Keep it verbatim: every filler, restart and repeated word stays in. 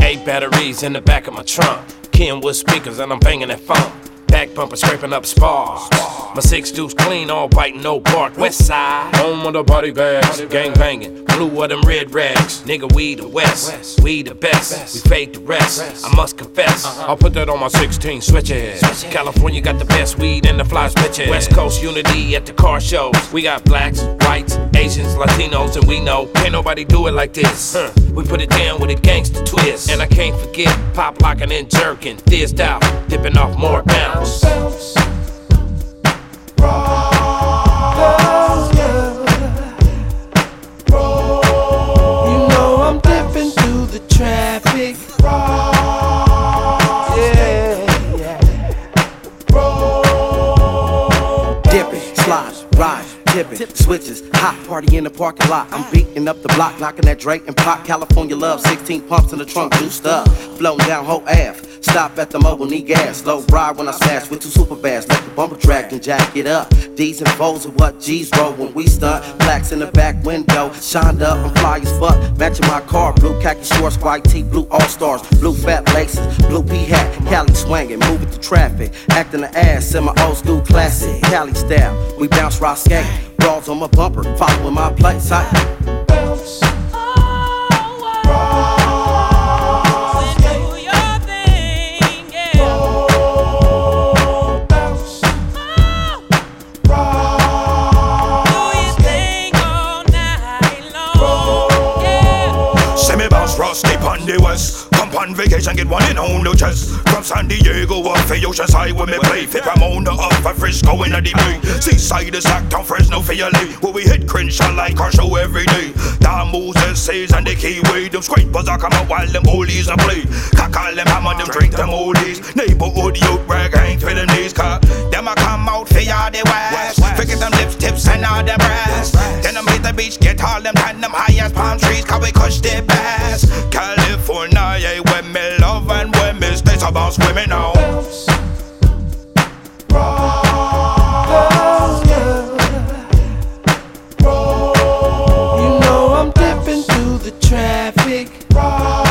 Eight batteries in the back of my trunk. Kenwood speakers and I'm banging that funk. Back bumper scraping up spars. My six deuce clean, all white, no bark. West side, home of the body bags. Gang banging, blue of them red rags. Nigga, we the West, we the best. We fade the rest, I must confess. I'll put that on my sixteen switches. California got the best weed and the flies bitches. West Coast unity at the car shows. We got blacks, whites, Asians, Latinos, and we know can't nobody do it like this. Huh. We put it down with a gangster twist. And I can't forget pop locking and jerking. Thizzed out, dipping off more bounce. Bounce. Roll, roll. You know I'm dipping through the traffic. Roll, yeah, yeah. Roll. Dipping, slide, ride, tipping, switches, hot party in the parking lot. I'm beating up the block, knocking that Drake and pop. California love, sixteen pumps in the trunk, juiced up, floating down Hope Ave. Stop at the mobile, need gas. Low ride when I smash with two super bass. Let the bumper drag and jack it up. D's and foes are what G's roll when we stunt. Blacks in the back window, shined up, I'm fly as fuck. Matching my car, blue khaki shorts, white tee, blue all-stars, blue fat laces, blue P-hat, Cali swangin', moving through traffic. Acting the ass in my old school classic, Cali style. We bounce, rock, skate, balls on my bumper, following my place. I bounce. Step on the west, come on vacation, get one in on the chest. From San Diego up for Oceanside where me play. Fit Ramona up for Frisco in the D B. Seaside is Sacktown, Fresno for your lay. Where we hit Crenshaw like our show every day. Down Moses says and the Keyway. Them scrapers are come out while them bullies and play. Call them hammer, them drink them oldies. Neighborhood youth brag ain't for them knees. Cause them a come out for y'all the west. Forget them lips, tips and all the breasts. Then them hit the beach, get all them tan them high as palm trees. Cause we cush the best. California, yeah, where me love and where me stay, so bounce with me now. Bounce, roll, roll. You know I'm dipping through the traffic. Roll.